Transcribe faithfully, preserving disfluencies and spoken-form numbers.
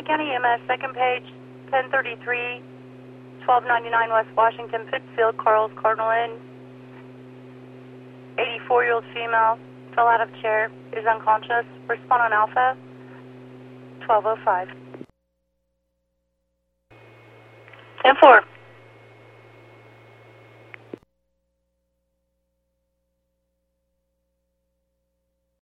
County E M S, second page, ten thirty-three, twelve ninety-nine West Washington, Pittsfield, Carl's Cardinal Inn. eighty-four-year-old female, fell out of chair, is unconscious. Respond on Alpha, twelve oh five. ten four.